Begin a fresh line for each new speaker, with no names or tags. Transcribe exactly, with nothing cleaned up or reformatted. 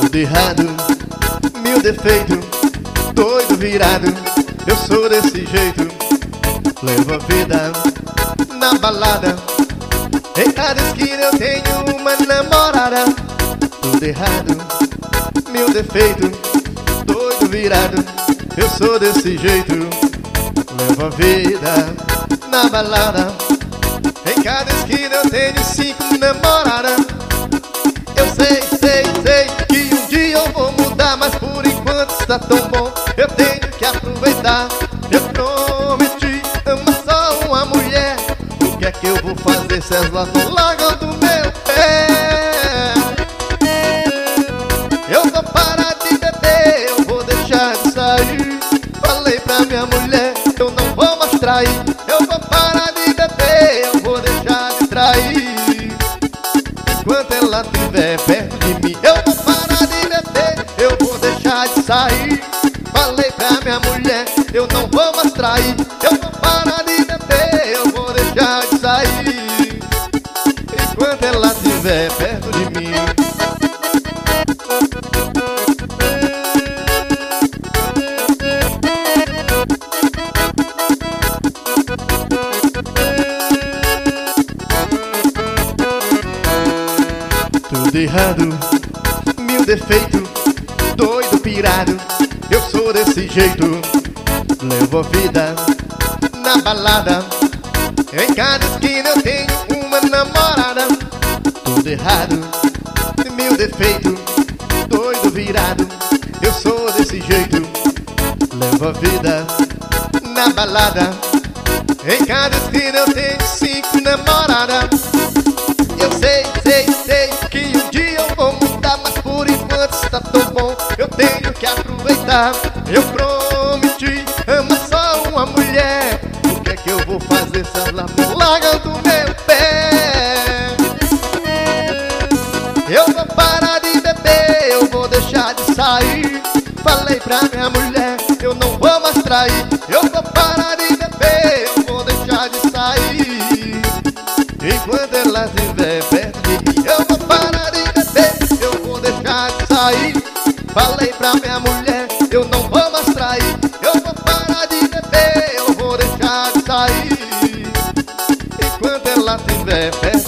Tudo errado, mil defeitos, doido virado. Eu sou desse jeito, levo a vida na balada. Em cada esquina eu tenho uma namorada. Tudo errado, mil defeitos, doido virado. Eu sou desse jeito, levo a vida na balada. Em cada esquina eu tenho cinco namoradas. Eu sei, sei, sei que um dia eu vou mudar, mas por enquanto está tão bom, eu tenho que aproveitar. Eu prometi amar só uma mulher. O que é que eu vou fazer se elas não largam do meu pé? Eu vou parar de beber, eu vou deixar de sair. Falei pra minha mulher, eu não vou mais trair. Eu vou parar de beber, eu vou deixar de trair. Enquanto ela estiver perto de mim, eu vou parar de beber, eu vou deixar de sair. Falei pra minha mulher, eu não vou mais trair. Eu vou parar de beber, eu vou deixar de sair. Enquanto ela estiver perto de mim. Tudo errado, mil defeitos, doido pirado. Eu sou desse jeito, levo a vida na balada. Em cada esquina eu tenho uma namorada. Tudo errado, mil defeitos, doido virado. Eu sou desse jeito, levo a vida na balada. Em cada esquina eu tenho cinco namoradas. Eu sei, sei, sei que um dia eu vou mudar, mas por enquanto está tão bom, eu tenho que aproveitar. Eu prometi amar só uma mulher. O que é que eu vou fazer se ela não larga do meu pé? Eu vou parar de beber, eu vou deixar de sair. Falei pra minha mulher, eu não vou mais trair. Eu vou parar de beber, eu vou deixar de sair. Enquanto ela estiver perto de mim, eu vou parar de beber, eu vou deixar de sair. Falei pra minha mulher, eu não vou mais trair. Eu vou parar de beber, eu vou deixar de sair. Enquanto ela estiver perto